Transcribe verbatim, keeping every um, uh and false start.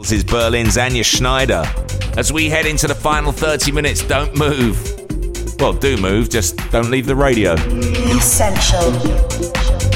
This is Berlin's Anya Schneider. As we head into the final thirty minutes, don't move. Well, do move, just don't leave the radio. Essential.